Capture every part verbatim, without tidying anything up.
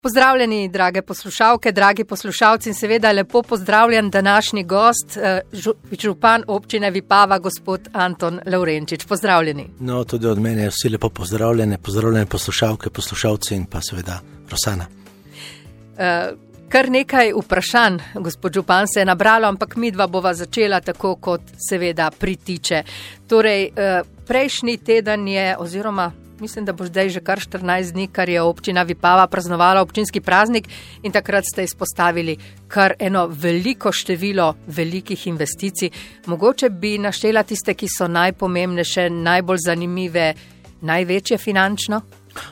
Pozdravljeni, drage poslušalke, dragi poslušalci in seveda lepo pozdravljen današnji gost, župan občine Vipava, gospod Anton Lavrenčič. Pozdravljeni. No, tudi od mene vsi lepo pozdravljene, pozdravljene poslušalke, poslušalci in pa seveda Rosana. Kar nekaj vprašanj, gospod župan, se je nabralo, ampak midva bova začela tako, kot seveda pritiče. Torej, prejšnji teden je, oziroma mislim, da bo zdaj že kar štirinajst dni, kar je občina Vipava praznovala občinski praznik in takrat ste izpostavili kar eno veliko število velikih investicij. Mogoče bi naštela tiste, ki so najpomembnejše, najbolj zanimive, največje finančno?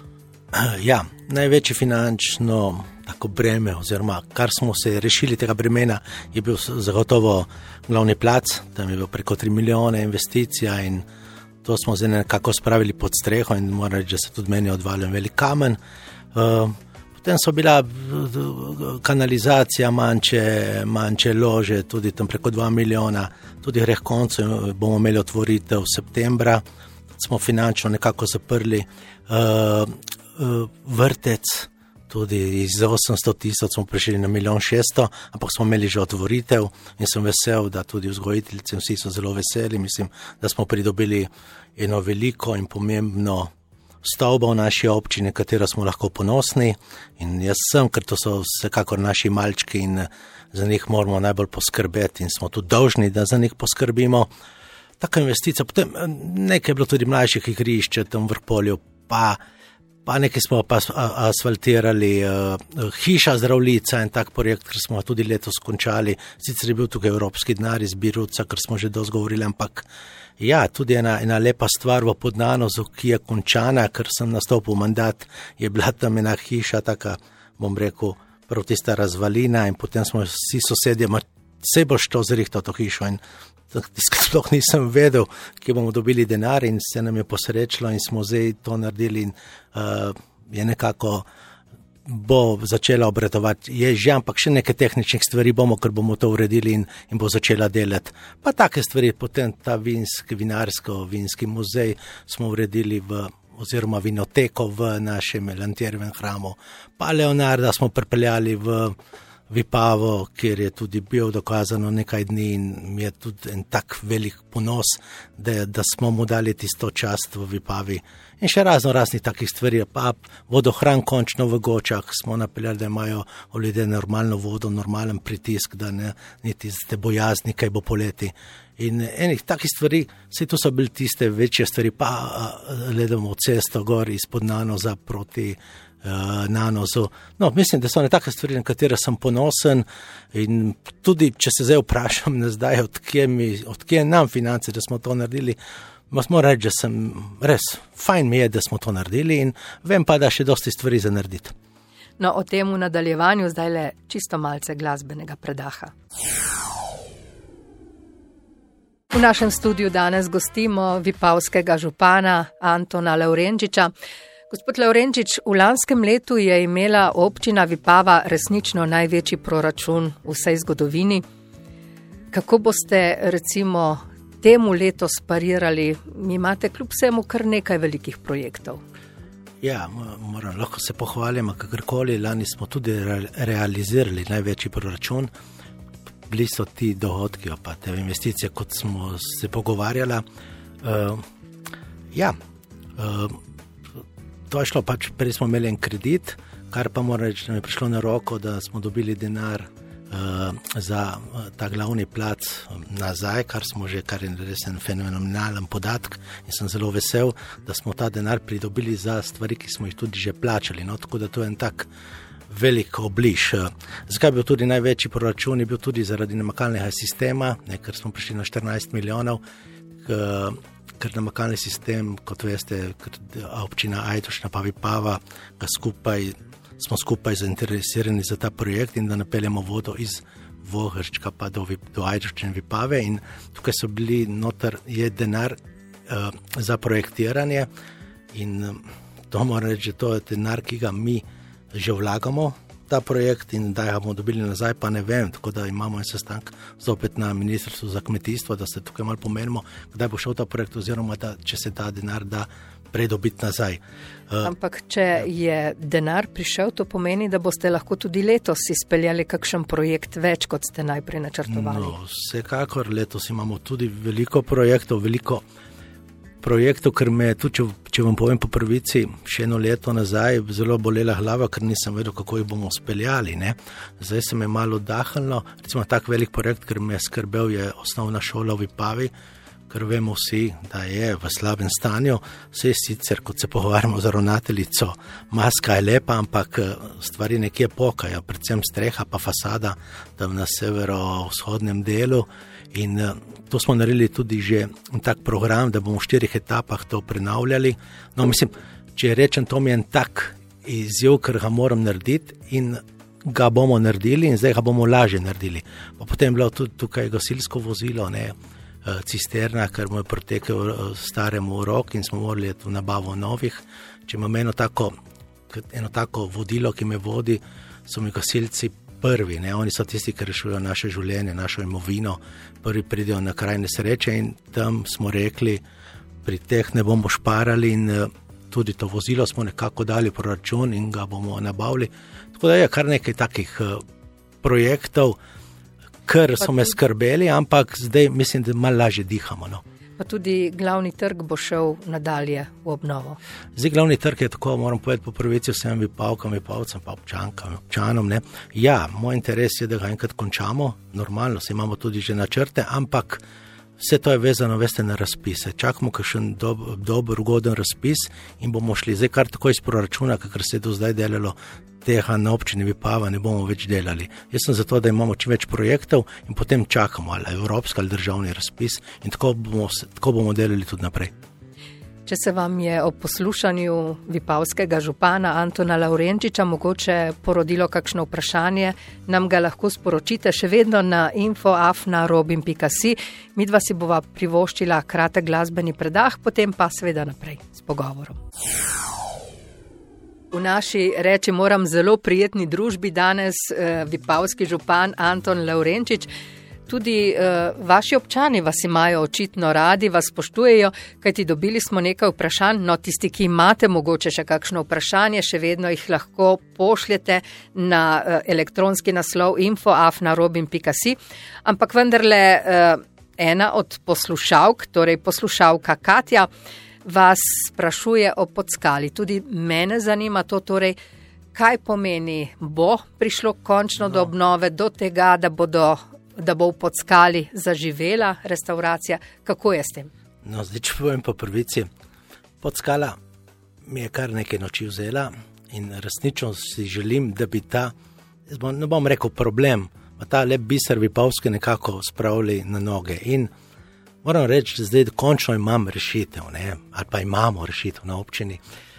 Ja, največje finančno tako breme, oziroma kar smo se rešili tega bremena, je bil zagotovo glavni plac, tam je bil preko tri milijone investicija in to smo zdaj nekako spravili pod streho in moram reči, da se tudi meni odvalil velik kamen. Uh, potem so bila kanalizacija, manjše, manjše lože, tudi tam preko dva milijona, tudi greh koncu bomo imeli otvoritev septembra, smo finančno nekako zaprli uh, uh, vrtec, tudi iz osemsto tisoč smo prišli na milijon šeststo, ampak smo imeli že otvoritev in sem vesel, da tudi vzgojiteljice vsi so zelo veseli. Mislim, da smo pridobili eno veliko in pomembno stavbo v naši občini, katero smo lahko ponosni in jaz sem, ker to so vsekakor naši malčki in za njih moramo najbolj poskrbeti in smo tudi dolžni, da za njih poskrbimo. Taka investicija, potem nekaj je bilo tudi mlajših igrišče tam v Vrpolju, pa Pa nekaj smo pa asfaltirali, uh, hiša zdravljica in tak projekt, ker smo tudi letos končali. Sicer je bil tukaj evropski denar iz Biruca, ker smo že dosti govorili, ampak ja, tudi ena, ena lepa stvar v Podnanozu, ki je končana, ker sem nastopil mandat, je bila tam ena hiša, taka, bom rekel, prav tista razvalina in potem smo vsi sosedje, ma vse boš to zrihtal to hišo in sploh nisem vedel, kje bomo dobili denar in se nam je posrečilo in smo zdaj to naredili in uh, je nekako bo začela obratovati. Je že, ampak še neke tehničnih stvari bomo, ker bomo to uredili in, in bo začela delati. Pa take stvari, potem ta vinski, vinarsko, vinski muzej smo uredili v oziroma vinoteko v našem Lantjerjevem hramu. Pa Leonarda smo pripeljali v Vipavo, kjer je tudi bil dokazano nekaj dni in mi je tudi en tak velik ponos, da, da smo mu dali tisto čast v Vipavi. In še razno raznih takih stvari, pa vodohran končno v Gočah smo napeljali, da imajo ljudje normalno vodo, normalen pritisk, da ne niti ste bojazni, kaj bo poleti. In enih takih stvari, saj to so bili tiste večje stvari, pa gledamo cesto gor iz Podnanoza proti Uh, Nanozu. No, mislim, da so ne take stvari, na katere sem ponosen in tudi, če se zdaj vprašam, ne zdaj, odkje, mi, odkje nam finance, da smo to naredili, moram reči, da sem res, fajn mi je, da smo to naredili in vem pa, da še dosti stvari za narediti. No, o tem v nadaljevanju zdaj le čisto malce glasbenega predaha. V našem studiu danes gostimo vipavskega župana Antona Lavrenčiča. Gospod Lavrenčič, v lanskem letu je imela občina Vipava resnično največji proračun v vsej zgodovini. Kako boste recimo temu letos parirali? Imate kljub vsemu kar nekaj velikih projektov. Ja, moram, lahko se pohvalim, kakorkoli, lani smo tudi realizirali največji proračun. Bili so ti dohodki, pa te investicije, kot smo se pogovarjali. Uh, ja, uh, To je šlo, pač prej smo imeli en kredit, kar pa mora reči, da mi je prišlo na roko, da smo dobili denar uh, za uh, ta glavni plac nazaj, kar smo že, kar je res en fenomenalen podatek in sem zelo vesel, da smo ta denar pridobili za stvari, ki smo jih tudi že plačali. No, tako da to je en tak velik obliž. Zakaj je bil tudi največji proračun, je bil tudi zaradi namakalnega sistema, ne, ker smo prišli na štirinajst milijonov, k, ker namakalni sistem, kot veste, občina Ajdovščina pa Vipava, ga skupaj, smo skupaj zainteresirani za ta projekt in da napeljamo vodo iz Vogrščka pa do, do Ajdovščine Vipave in tukaj so bili noter, je denar uh, za projektiranje in um, to moram reči, to je denar, ki ga mi že vlagamo ta projekt in da ga bomo dobili nazaj, pa ne vem, tako da imamo en sestank zopet na Ministrstvu za kmetijstvo, da se tukaj malo pomenimo, kdaj bo šel ta projekt oziroma da, če se ta denar da prej dobiti nazaj. Ampak če je denar prišel, to pomeni, da boste lahko tudi letos izpeljali kakšen projekt več, kot ste najprej načrtovali. No, vsekakor letos imamo tudi veliko projektov, veliko projektov, ker me tudi, če, če vam povem po prvici, še eno leto nazaj zelo bolela glava, ker nisem vedel, kako jih bomo speljali. Ne? Zdaj se me malo odahnilo, recimo tak velik projekt, ker me je skrbel, je osnovna šola v Vipavi, ker vemo vsi, da je v slabem stanju. Vse sicer, kot se pogovarjamo z ravnateljico, maska je lepa, ampak stvari nekje pokajo, predvsem streha pa fasada tam na severovzhodnem delu. In to smo naredili tudi že tak program, da bomo v štirih etapah to prenavljali. No, mislim, če rečem, to mi je en tak izjiv, ker ga moram narediti in ga bomo naredili in zdaj ga bomo lažje naredili. Pa potem je bilo tudi tukaj gasilsko vozilo, ne, cisterna, ker mu je pretekel staremu rok in smo morali v nabavo novih. Če imam eno tako, eno tako vodilo, ki me vodi, so mi gasilci prvi, ne? Oni so tisti, ki rešujejo naše življenje, našo imovino, prvi pridejo na kraj nesreče in tam smo rekli, pri teh ne bomo šparali in tudi to vozilo smo nekako dali proračun in ga bomo nabavili. Tako da je kar nekaj takih projektov, ker so me skrbeli, ampak zdaj mislim, da malo lažje dihamo. No. Pa tudi glavni trg bo šel nadalje v obnovo. Zdaj glavni trg je tako, moram povedati po prvici vsem Vipavkam, Vipavcem, pa občankam, občanom. Ne. Ja, moj interes je, da ga enkrat končamo, normalno, se imamo tudi že načrte, ampak vse to je vezano, veste, na razpise. Čakamo kakšen dob, dober, ugoden razpis in bomo šli zdaj kar tako iz proračuna, kakor se je do zdaj delalo, tega na občini Vipava ne bomo več delali. Jaz sem zato, da imamo čim več projektov in potem čakamo ali evropski ali državni razpis in tako bomo, tako bomo delali tudi naprej. Če se vam je ob poslušanju vipavskega župana Antona Lavrenčiča mogoče porodilo kakšno vprašanje, nam ga lahko sporočite še vedno na info afna robin pika si. Midva si bova privoščila kratek glasbeni predah, potem pa seveda naprej s pogovorom. V naši reči moram zelo prijetni družbi danes eh, vipavski župan Anton Lavrenčič. Tudi eh, vaši občani vas imajo očitno radi, vas spoštujejo, kajti dobili smo nekaj vprašanj, no tisti, ki imate mogoče še kakšno vprašanje, še vedno jih lahko pošljete na eh, elektronski naslov info afna robin pika si, ampak vendarle eh, ena od poslušalk, torej poslušalka Katja, vas sprašuje o Podskali. Tudi mene zanima to, torej, kaj pomeni, bo prišlo končno no. do obnove, do tega, da, bodo, da bo v Podskali zaživela restauracija. Kako je s tem? No, zdaj, če povem po prvici, Podskala mi je kar nekaj noči vzela in resnično si želim, da bi ta, ne bom rekel problem, pa ta lep biser Vipavske nekako spravili na noge. In moram reči, zdaj končno imam rešitev, ne? Ali pa imamo rešitev na občini.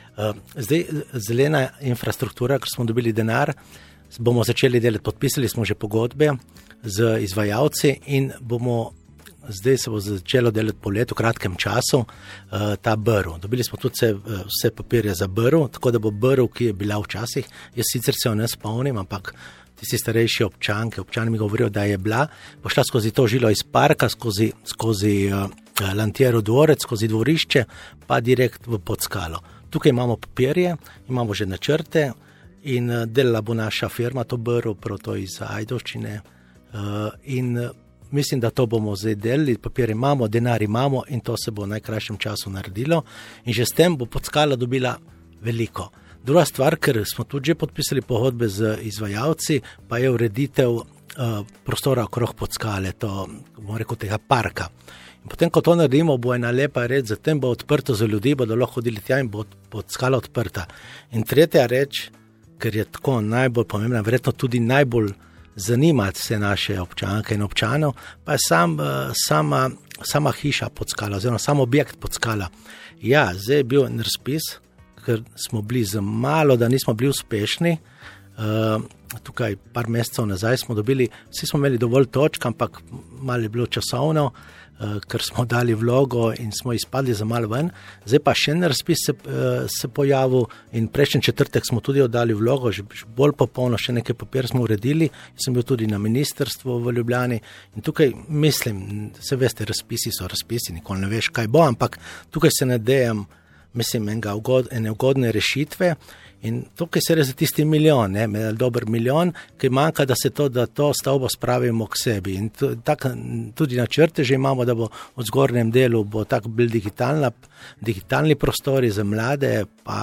Zdaj zelena infrastruktura, ker smo dobili denar, bomo začeli delati, podpisali smo že pogodbe z izvajalci in bomo, zdaj se bo začelo delati po letu, kratkem času, ta brv. Dobili smo tudi vse, vse papirje za brv, tako da bo brv, ki je bila včasih, jaz sicer se jo ne spomnim, ampak tisti starejši občanke, občani mi govorijo, da je bila, bo šla skozi to žilo iz parka, skozi, skozi uh, Lantiero dvorec, skozi dvorišče, pa direkt v Podskalo. Tukaj imamo papirje, imamo že načrte in uh, delala bo naša firma, to brv, prav to iz Ajdovščine uh, in uh, mislim, da to bomo zdaj delali, papir imamo, denar imamo in to se bo v najkrajšem času naredilo in že s tem bo Podskala dobila veliko. Druga stvar, ker smo tudi že podpisali pogodbe z izvajalci, pa je ureditev uh, prostora okrog Podskale, to, bomo rekel, tega parka. In potem, ko to naredimo, bo ena lepa reč, zatem bo odprto za ljudi, bodo lahko hodili tja in bo Podskala odprta. In tretja reč, ker je tako najbolj pomembna, verjetno tudi najbolj zanimati se naše občanke in občanov, pa je sam, uh, sama, sama hiša Podskala, oziroma sam objekt Podskala. Ja, zdaj je bil en razpis, ker smo bili za malo, da nismo bili uspešni, Uh, tukaj par mesecev nazaj smo dobili, vsi smo imeli dovolj točk, ampak malo je bilo časovno, uh, ker smo dali vlogo in smo izpadli za malo ven. Zdaj pa še en razpis se, uh, se pojavil in prejšnji četrtek smo tudi oddali vlogo, že bolj popolno, še nekaj papir smo uredili. Sem bil tudi na ministrstvu v Ljubljani in tukaj mislim, se veste, razpisi so razpisi, nikoli ne veš, kaj bo, ampak tukaj se nadejam, mislim, enega ugod, ene ugodne rešitve. In tukaj se reza tisti milijon, ne, dober milijon, ki manjka, da se to, da to stavbo spravimo k sebi. In to, tak, tudi načrte že imamo, da bo v zgornjem delu bo tako bil digitalna, digitalni prostori za mlade, pa,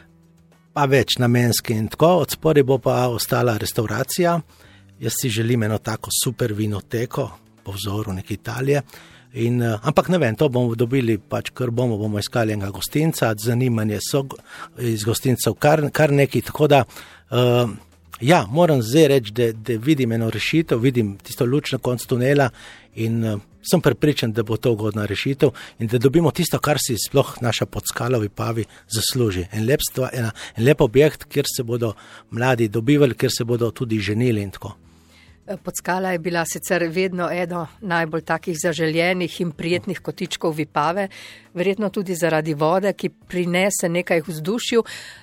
pa več namenski in tako. Od spodaj bo pa ostala restauracija. Jaz si želim eno tako super vinoteko, po vzoru neke Italije. In, ampak ne vem, to bomo dobili, pač kar bomo, bomo iskali enega gostinca, zanimanje so iz gostincev kar, kar neki, tako da, uh, ja, moram zdaj reči, da, da vidim eno rešitev, vidim tisto luč na koncu tunela in uh, sem prepričan, da bo to ugodna rešitev in da dobimo tisto, kar si sploh naša Podskala v Vipavi zasluži. En lep, stva, ena, en lep objekt, kjer se bodo mladi dobivali, kjer se bodo tudi ženili in tako. Podskala je bila sicer vedno eno najbolj takih zaželjenih in prijetnih kotičkov Vipave, verjetno tudi zaradi vode, ki prinese nekaj vzdušju.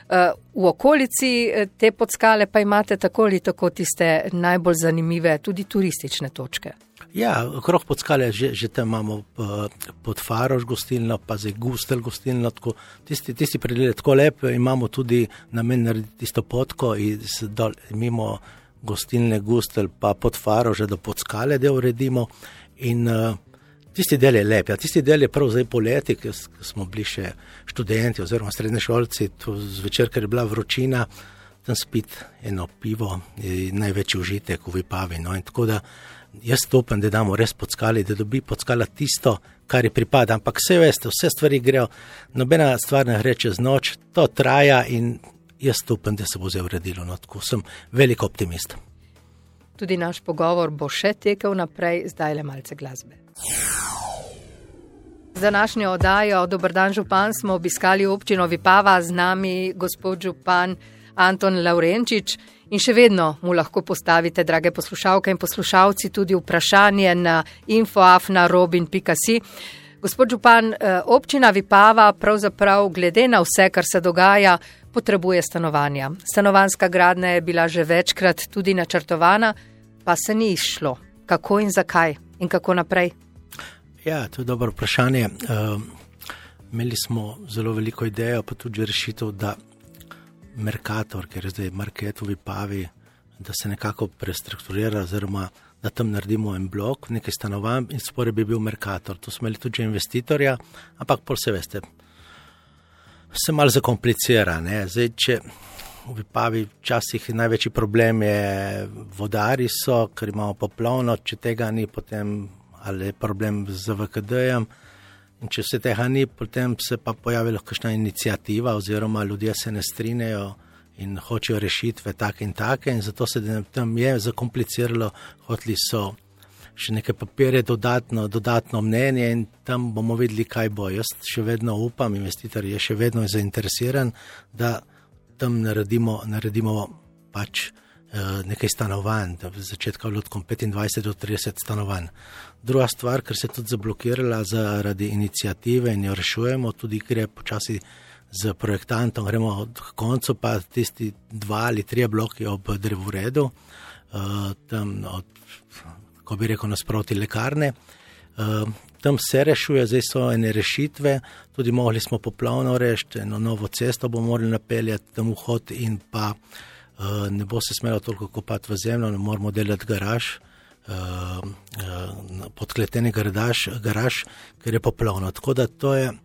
V okolici te Podskale pa imate tako ali tako tiste najbolj zanimive, tudi turistične točke. Ja, okrog Podskale že, že tam imamo Podfaroš gostilno, pa zdaj Gustelj gostilno, tako, tisti, tisti predel je tako lep, imamo tudi namen narediti tisto potko in dol, mimo gostilne Gustelj pa Podfaroš, že do Podskale del uredimo in uh, tisti del je lep, ja, tisti del je prav zdaj poleti, ker smo bili še študenti oziroma srednje šolci, tu zvečer, ker je bila vročina, tam spit eno pivo, je največji užitek v Vipavi, no, in tako da jaz upam, da damo res Podskali, da dobi Podskala tisto, kar je pripada, ampak vse veste, vse stvari grejo, nobena stvar ne gre čez noč, to traja in jaz upam, da se bo zdaj uredilo, no, tako sem velik optimist. Tudi naš pogovor bo še tekel naprej, zdaj le malce glasbe. Z današnjo oddajo Dober dan župan smo obiskali občino Vipava, z nami gospod župan Anton Lavrenčič in še vedno mu lahko postavite, drage poslušalke in poslušalci, tudi vprašanje na info afna robin pika si. Gospod župan, občina Vipava pravzaprav glede na vse, kar se dogaja, potrebuje stanovanja. Stanovanjska gradnja je bila že večkrat tudi načrtovana, pa se ni izšlo. Kako in zakaj in kako naprej? Ja, to je dobro vprašanje. Uh, imeli smo zelo veliko idejo, pa tudi rešitev, da Mercator, ker je zdaj market v Vipavi, da se nekako prestrukturira, oziroma da tam naredimo en blok, nekaj stanovanj in spore bi bil Mercator. Tu smo imeli tudi investitorja, ampak pol se veste, se malo zakomplicira, ne. Zdaj, če v Vipavi včasih največji problem je vodari so, ker imamo poplavno, če tega ni, potem ali je problem z V K D-jem in če se tega ni, potem se pa pojavi lahko kakšna iniciativa oziroma ljudje se ne strinjajo in hočejo rešitve take in take in zato se tam je zakompliciralo, hoteli so še nekaj papirje, dodatno, dodatno mnenje in tam bomo videli, kaj bo. Jaz še vedno upam, investitor je še vedno zainteresiran, da tam naredimo, naredimo pač eh, nekaj stanovanj, da v začetku lutkom petindvajset do trideset stanovanj. Druga stvar, ker se je tudi zablokirala zaradi iniciative in jo rešujemo, tudi gre počasi z projektantom, gremo od koncu, pa tisti dva ali tri bloki ob drevoredu, eh, tam od ko bi rekel nasproti lekarne. Uh, tam se rešuje, zdaj so ene rešitve, tudi mogli smo poplavno rešiti, eno novo cesto bomo morali napeljati, tam vhod in pa uh, ne bo se smelo toliko kopati v zemljo, ne moramo delati garaž, uh, uh, podkleteni garaž, garaž, ker je poplavno. Tako da to je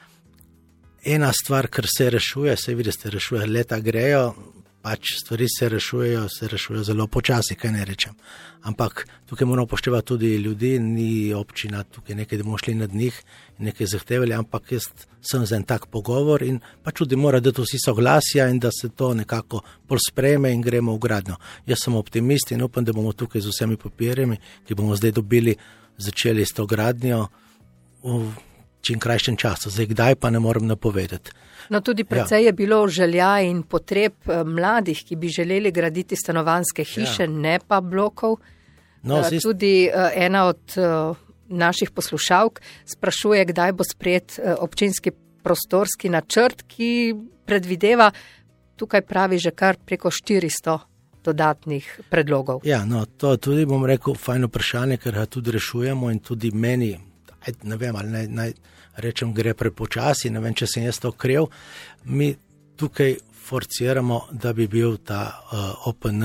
ena stvar, kar se rešuje, se vidi, se rešuje, leta grejo, pač stvari se rešujejo, se rešujejo zelo počasi, kaj ne rečem. Ampak tukaj moramo upoštevati tudi ljudi, ni občina tukaj nekaj, da bomo šli nad njih in nekaj zahtevali, ampak jaz sem za en tak pogovor in pač tudi mora dati vsi soglasja in da se to nekako bolj sprejme in gremo v gradnjo. Jaz sem optimist in upam, da bomo tukaj z vsemi papirjami, ki bomo zdaj dobili, začeli s to gradnjo v čim krajšem času. Zdaj, kdaj pa ne morem napovedati. No, tudi precej ja. je bilo želja in potreb mladih, ki bi želeli graditi stanovanjske hiše, ja. ne pa blokov. No, zist... Tudi ena od naših poslušalk sprašuje, kdaj bo sprejet občinski prostorski načrt, ki predvideva, tukaj pravi že kar preko štiristo dodatnih predlogov. Ja, no, to tudi bom rekel fajno vprašanje, ker ga tudi rešujemo in tudi meni, ne vem, ali naj, naj rečem, gre prepočasi, ne vem, če sem jaz to kriv. Mi tukaj forciramo, da bi bil ta uh, O P N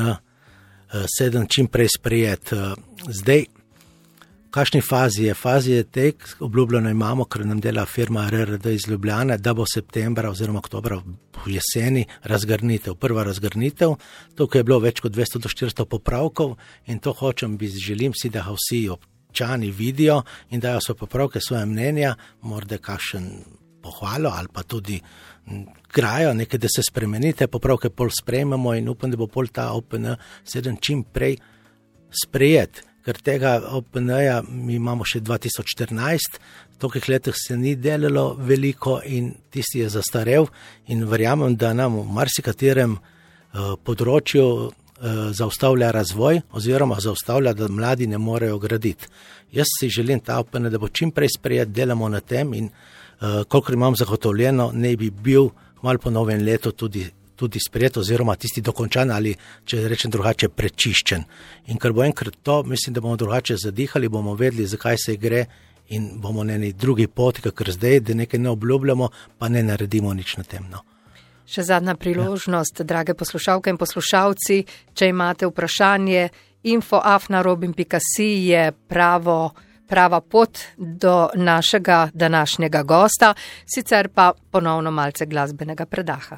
sedem čim prej sprejet. Uh, zdaj, v kakšni fazi je? Fazi je tek, obljubljeno imamo, ker nam dela firma R R D iz Ljubljane, da bo septembra oziroma oktobra v jeseni razgrnitev, prva razgrnitev. Tukaj je bilo več kot dvesto do štiristo popravkov in to hočem, bi želim si, da ga vsi občani vidijo in dajo svoje popravke, svoje mnenja, morda kakšen pohvalo ali pa tudi grajo, nekaj, da se spremenite, popravke pol sprejmemo in upam, da bo pol ta O P N sedem čim prej sprejet. Ker tega O P N-ja mi imamo še dva tisoč štirinajst, v tolikih letih se ni delalo veliko in tisti je zastarel in verjamem, da nam v marsikaterem uh, področju uh, zaustavlja razvoj oziroma zaustavlja, da mladi ne morejo graditi. Jaz si želim ta O P N, da bo čim prej sprejet, delamo na tem in uh, kolikor imam zagotovljeno, ne bi bil malo po novem letu tudi tudi sprejet oziroma tisti dokončan ali, če rečem drugače, prečiščen. In ker bo enkrat to, mislim, da bomo drugače zadihali, bomo vedeli, zakaj se gre in bomo na eni drugi poti, ker zdaj, da nekaj ne obljubljamo, pa ne naredimo nič na tem. No. Še zadnja priložnost, ja. Drage poslušalke in poslušalci, če imate vprašanje, info afna robin pika si je pravo prava pot do našega današnjega gosta, sicer pa ponovno malce glasbenega predaha.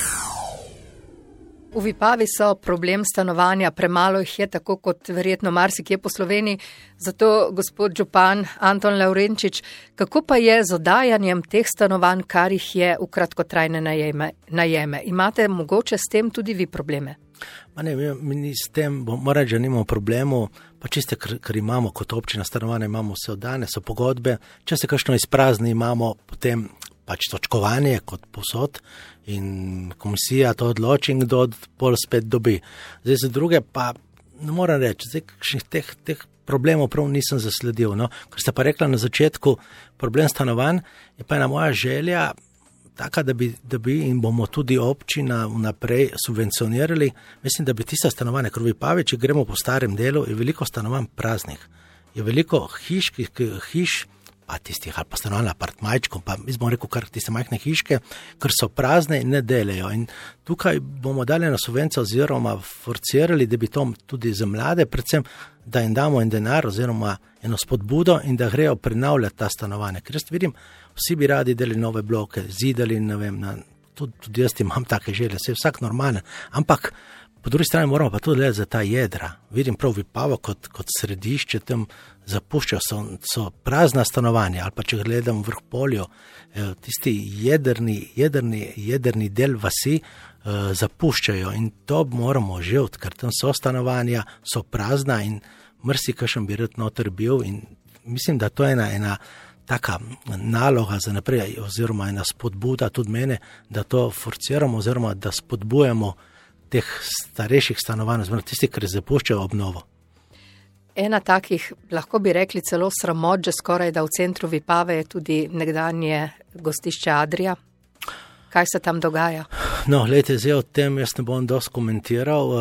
V Vipavi so problem stanovanja, premalo jih je, tako kot verjetno marsikje po Sloveniji. Zato, gospod župan Anton Lavrenčič, kako pa je z oddajanjem teh stanovanj, kar jih je v kratkotrajne najeme? najeme? Imate mogoče s tem tudi vi probleme? Ma ne, mi, mi s tem, moram reči, da nimamo problemu, pa čiste, ker, ker imamo kot občina stanovanja, imamo vse oddane, so pogodbe, če se kakšno izprazni, imamo potem pač točkovanje kot posod in komisija to odloči in kdo pol spet dobi. Zdaj za druge pa ne moram reči, zdaj kakšnih teh, teh problemov prav nisem zasledil. No? Ker ste pa rekla na začetku, problem stanovanj je pa ena moja želja taka, da bi, da bi in bomo tudi občina vnaprej subvencionirali. Mislim, da bi tista stanovanja, ker v Vipavi, če gremo po starem delu, je veliko stanovanj praznih. Je veliko hiš, hiš pa tistih ali pa stanovanj apartmajčkov, pa mi smo rekel kar tiste majhne hiške, ker so prazne in ne delajo. In tukaj bomo dali na subvencijo oziroma forcirali, da bi to tudi za mlade, predvsem, da jim damo en denar oziroma eno spodbudo in da grejo prenavljati ta stanovanja. Ker jaz vidim, vsi bi radi delali nove bloke, zidali, ne vem, na, tudi, tudi jaz imam take želje, se je vsak normalen, ampak po drugi strani moramo pa tudi gledati za ta jedra. Vidim prav Vipavo kot, kot središče, tam zapuščajo, so, so prazna stanovanja, ali pa če gledam v Vrhpolju, tisti jedrni, jedrni, jedrni del vasi uh, zapuščajo in to moramo živeti, ker tam so stanovanja, so prazna in marsikakšen bi rad noter bil in mislim, da to je ena, ena taka naloga za naprej oziroma ena spodbuda tudi mene, da to forciramo oziroma da spodbujamo teh starejših stanovanj, oziroma tisti, ki zapuščajo obnovo. Ena takih, lahko bi rekli celo sramot, že skoraj da v centru Vipave je tudi nekdanje gostišče Adria. Kaj se tam dogaja? No, glejte, zdaj o tem jaz ne bom dosti komentiral.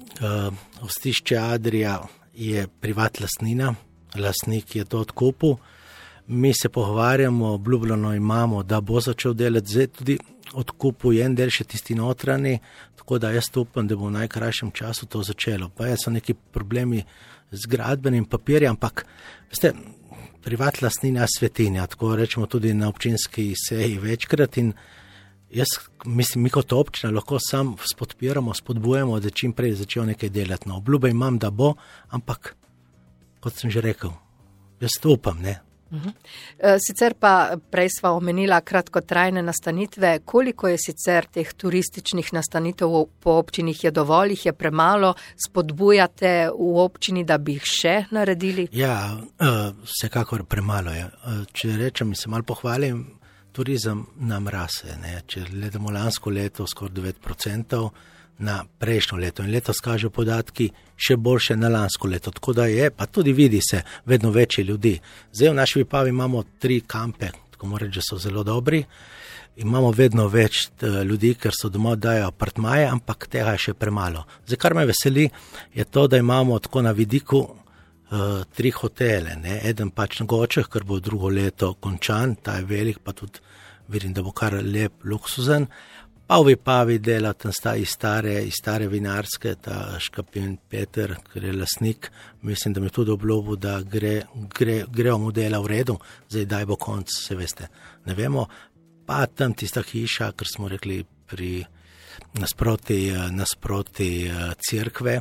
Gostišče Adria je privat lastnina, lastnik je to odkupil. Mi se pogovarjamo, obljubljeno imamo, da bo začel delati, zdaj tudi odkupuje en del še tisti notranji, tako da jaz upam, da bo v najkrajšem času to začelo. Pa so neki problemi z gradbenim papirjem, ampak veste, privat lastnina svetinja, tako rečemo tudi na občinski seji večkrat in jaz mislim, mi kot občina lahko sam spodpiramo, spodbujemo, da čim prej začel nekaj delati. No, obljube imam, da bo, ampak kot sem že rekel, jaz to upam, ne. Sicer pa prej sva omenila kratkotrajne nastanitve. Koliko je sicer teh turističnih nastanitev po občinih? Je dovolj, jih je premalo? Spodbujate v občini, da bi jih še naredili? Ja, vsekakor premalo je. Če rečem, se malo pohvalim, turizem nam rase. Ne? Če gledamo lansko leto, skoraj devet procentov na prejšnjo leto in letos kažejo podatki še boljše na lansko leto, tako da je, pa tudi vidi se vedno večji ljudi. Zdaj v naši Vipavi imamo tri kampe, tako moram reči, da so zelo dobri, imamo vedno več ljudi, ker so doma dajo apartmaje, ampak tega je še premalo. Zdaj, kar me veseli, je to, da imamo tako na vidiku uh, tri hotele, ne? Eden pač na Gočeh, ker bo drugo leto končan, ta je velik, pa tudi vidim, da bo kar lep, luksuzen. Pa v Vipavi dela tam sta iz stare, iz stare vinarske, ta Škapin Peter, ker je lasnik, mislim, da mi tudi obljubil, da gre, gre, grejo mu dela v redu, zdaj daj bo konc, se veste, ne vemo. Pa tam tista hiša, ker smo rekli pri nasproti, nasproti cerkve.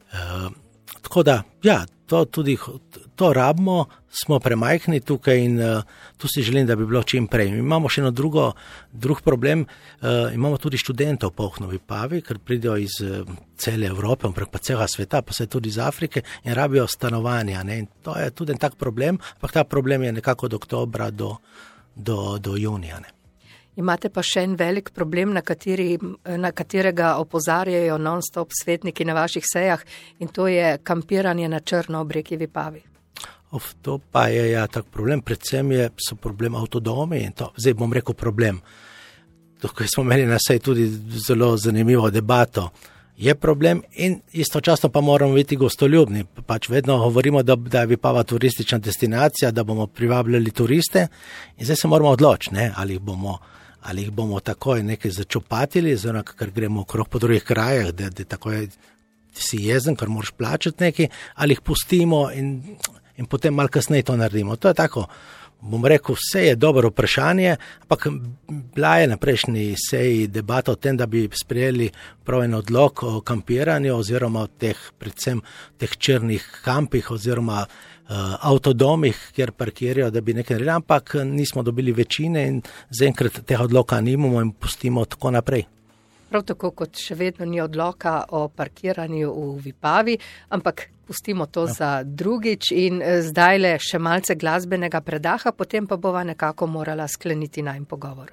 Tako da, ja, to tudi, to rabimo, smo premajhni tukaj in uh, tu si želim, da bi bilo čim prej. Imamo še eno drugo, drug problem, uh, imamo tudi študentov polno v Vipavi, ker pridejo iz uh, cele Evrope, pa celega sveta, pa se tudi iz Afrike in rabijo stanovanja. Ne? In to je tudi en tak problem, ampak ta problem je nekako od oktobra do, do, do junija. Ne? Imate pa še en velik problem, na, kateri, na katerega opozarjajo non-stop svetniki na vaših sejah in to je kampiranje na črno ob reki Vipavi. Of, to pa je ja, tak problem, predvsem je, so problem avtodomi in to, zdaj bom rekel problem. Tukaj smo imeli na sej tudi zelo zanimivo debato. Je problem in istočasno pa moramo biti gostoljubni. Pač vedno govorimo, da, da je Vipava turistična destinacija, da bomo privabljali turiste in zdaj se moramo odločiti, ne, ali jih bomo ali jih bomo takoj nekaj začopatili, oziroma ker gremo okrog po drugih krajah, da, da takoj si jezen, ker moraš plačati nekaj, ali jih pustimo in, in potem malo kasneje to naredimo. To je tako, bom rekel, vse je dobro vprašanje, ampak bila je na prejšnji seji debata o tem, da bi sprejeli prav en odlok o kampiranju oziroma o teh, predvsem teh črnih kampih oziroma uh, avtodomih, kjer parkirajo, da bi nekaj naredili, ampak nismo dobili večine in zaenkrat tega odloka nimamo in pustimo tako naprej. Prav tako kot še vedno ni odloka o parkiranju v Vipavi, ampak pustimo to ja. za drugič in zdajle še malce glasbenega predaha, potem pa bova nekako morala skleniti najin pogovor.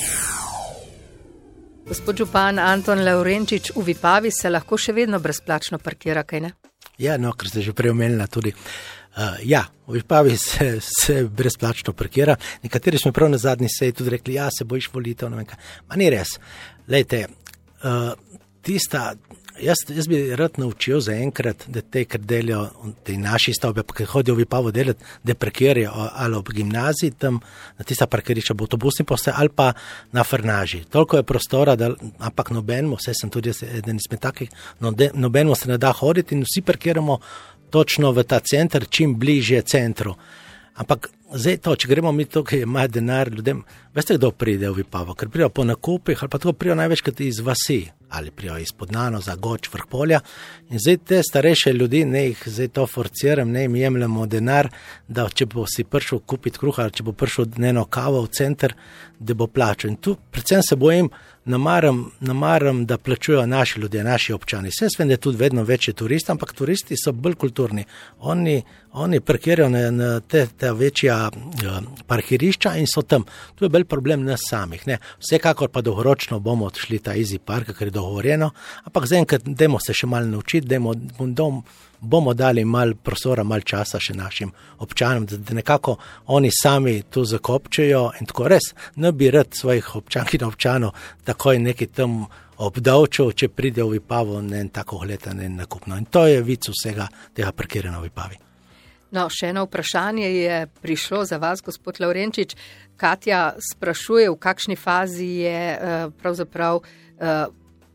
Gospod župan Anton Lavrenčič, v Vipavi se lahko še vedno brezplačno parkira, kaj ne? Ja, no, ker ste že prej omenila tudi. Uh, ja, v Vipavi se, se brezplačno parkira. Nekateri smo prav na zadnji seji tudi rekli, ja, se bojiš volitev, ne vem kaj. Ma ni res. Lejte, uh, tista, jaz, jaz bi rad naučil za enkrat, da te, ker delijo te naši stavbe, pa ker hodijo v Vipavo delati, da parkirajo ali ob gimnaziji, tam na tista parkirišča bo avtobusni postaj ali pa na Frnaži. Toliko je prostora, da, ampak nobenemu, vse sem tudi eden izmed takih, nobenemu se ne da hoditi in vsi parkiramo točno v ta center, čim bližje centru. Ampak zdaj to, če gremo mi tukaj, ima denar ljudem, veste, kdo pride v Vipavo, ker prijo po nakupih, ali pa tako prijo največkrat iz vasi, ali prijo iz Podnanoza, Goč, Vrhpolja. In zdaj te starejše ljudi, ne jih zdaj to forciram, ne jim jemljamo denar, da če bo si prišel kupiti kruha, ali če bo prišel dnevno kavo v center, da bo plačal. In tu predvsem se bojim, namaram, namaram, da plačujo naši ljudje, naši občani. Vse svem, da je tudi vedno večje turista, ampak turisti so bolj kulturni. Oni, oni parkirajo na, na te, te večja uh, parkirišča in so tam. Tu je bolj problem nas samih. Ne? Vsekakor pa dolgoročno bomo odšli ta Easy Park, ker je dogovorjeno, ampak zaenkrat dajmo se še malo naučiti, dajmo, dom, bomo dali malo prostora, malo časa še našim občanom, da, da nekako oni sami tu zakopčejo in tako res ne bi rad svojih občank in občanov takoj neki tam obdavčil, če pride v Vipavo ne tako gleda, ne nakupno. In to je vic vsega tega parkiranja v Vipavi. No, še eno vprašanje je prišlo za vas, gospod Lavrenčič. Katja sprašuje, v kakšni fazi je uh, pravzaprav, uh,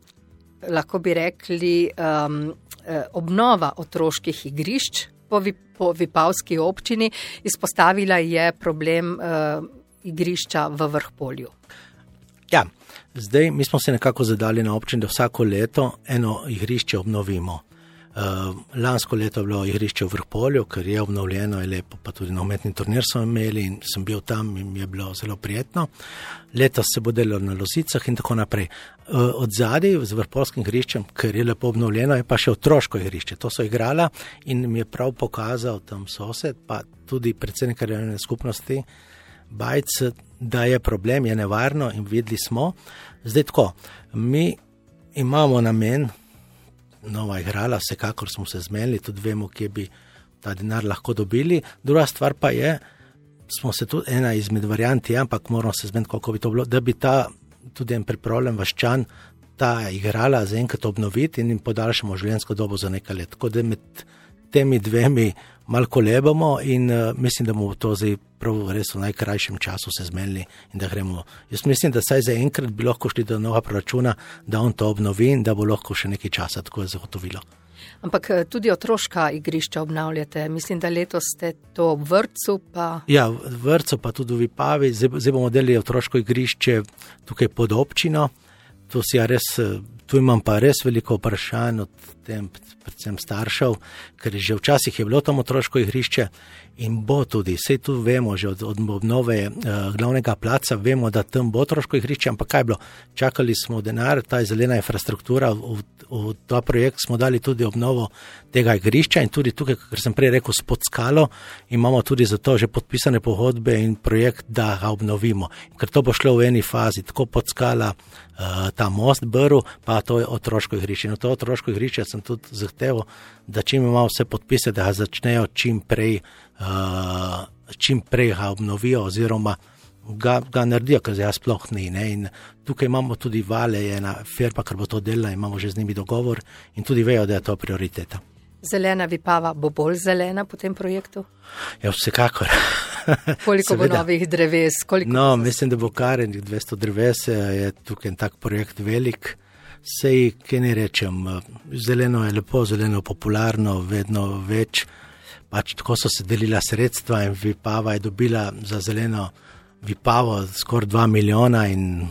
lahko bi rekli, um, obnova otroških igrišč po, vi, po Vipavski občini. Izpostavila je problem uh, igrišča v Vrhpolju. Ja, zdaj mi smo se nekako zadali na občini, da vsako leto eno igrišče obnovimo. Uh, lansko leto je bilo igrišče v Vrhpolju, ker je obnovljeno, je lepo, pa tudi nogometni turnir smo imeli in sem bil tam in mi je bilo zelo prijetno. Letos se bo delalo na Lozicah in tako naprej. Uh, od zadaj z Vrhpolskim igriščem, ker je lepo obnovljeno, je pa še otroško igrišče. To so igrala in mi je prav pokazal tam sosed, pa tudi predsednik krajevne skupnosti Bajc, da je problem, je nevarno in videli smo. Zdaj tako, mi imamo namen, nova igrala, vsekakor smo se zmenili, tudi vemo, kje bi ta denar lahko dobili. Druga stvar pa je, smo se tudi ena izmed varianti, ampak moramo se zmeniti, koliko bi to bilo, da bi ta tudi en pripravljen Vaščan ta igrala zaenkrat obnoviti in jim podaljšamo življenjsko dobo za nekaj let. Tako da med temi dvemi malo kolebamo in uh, mislim, da bomo to zdaj prav res v najkrajšem času se zmenili in da gremo. Jaz mislim, da saj zaenkrat bi lahko šli do novega proračuna, da on to obnovi in da bo lahko še nekaj časa tako zagotovilo. Ampak tudi otroška igrišča obnavljate. Mislim, da letos ste to v vrtcu pa... Ja, v vrtcu pa tudi v Vipavi. Zdaj, zdaj bomo delili otroško igrišče tukaj pod občino. Tu, si ja res, tu imam pa res veliko vprašanj od tem, predvsem staršev, ker že včasih je bilo tam otroško igrišče in bo tudi, vse tu vemo, že od, od obnove eh, glavnega placa, vemo, da tam bo otroško igrišče, ampak kaj je bilo? Čakali smo denar, ta zelena infrastruktura, v, v ta projekt smo dali tudi obnovo tega igrišča in tudi tukaj, ker sem prej rekel, spod skalo, imamo tudi za to že podpisane pogodbe in projekt, da ga obnovimo. Ker to bo šlo v eni fazi, tako pod skala, uh, ta most Brv, pa to je otroško igrišče. No, to otroško igrišče sem tudi zahteval, da čim imamo vse podpise, da ga začnejo čim prej, uh, čim prej ga obnovijo oziroma ga, ga naredijo, ker zdaj sploh ni. Ne? In tukaj imamo tudi Vale, je ena firma, ker bo to delala, imamo že z njimi dogovor in tudi vejo, da je to prioriteta. Zelena Vipava bo bolj zelena po tem projektu? Ja, vsekakor. Koliko bo novih dreves? Koliko no, mislim, da bo kar dvesto dreves, je tukaj en tak projekt velik. Sej, kaj ne rečem, zeleno je lepo, zeleno je popularno, vedno več. Pač tako so se delila sredstva in Vipava je dobila za zeleno Vipavo skoraj dva milijona in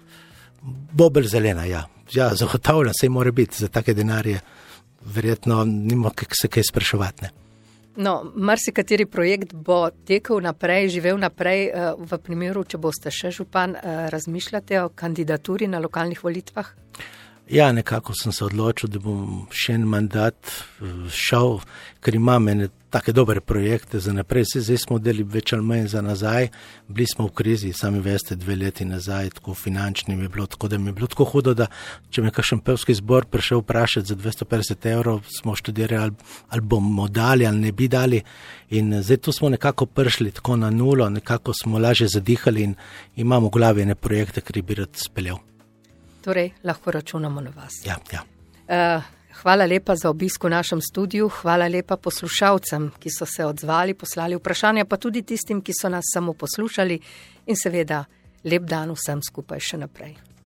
bo bolj zelena, ja. Ja, zagotavljam, sej mora biti za take denarje. Verjetno nima se kaj spraševati. Ne? No, marsikateri projekt bo tekel naprej, živel naprej. V primeru, če boste še župan, razmišljate o kandidaturi na lokalnih volitvah? Ja, nekako sem se odločil, da bom še en mandat šel, ker imam ene take dobre projekte za naprej. Zdaj smo deli več ali manj za nazaj, bili smo v krizi, sami veste, dve leti nazaj, tako finančni mi je bilo, tako da mi je bilo tako hudo, da če me kakšen pevski zbor prišel vprašati za dvesto petdeset evrov, smo študirali, ali, ali bomo dali, ali ne bi dali. In zdaj tu smo nekako prišli tako na nulo, nekako smo lažje zadihali in imamo v glavi ene projekte, ki bi rad speljal. Torej, lahko računamo na vas. Ja, ja. Uh, hvala lepa za obisk v našem studiu, hvala lepa poslušalcem, ki so se odzvali, poslali vprašanja, pa tudi tistim, ki so nas samo poslušali in seveda lep dan vsem skupaj še naprej.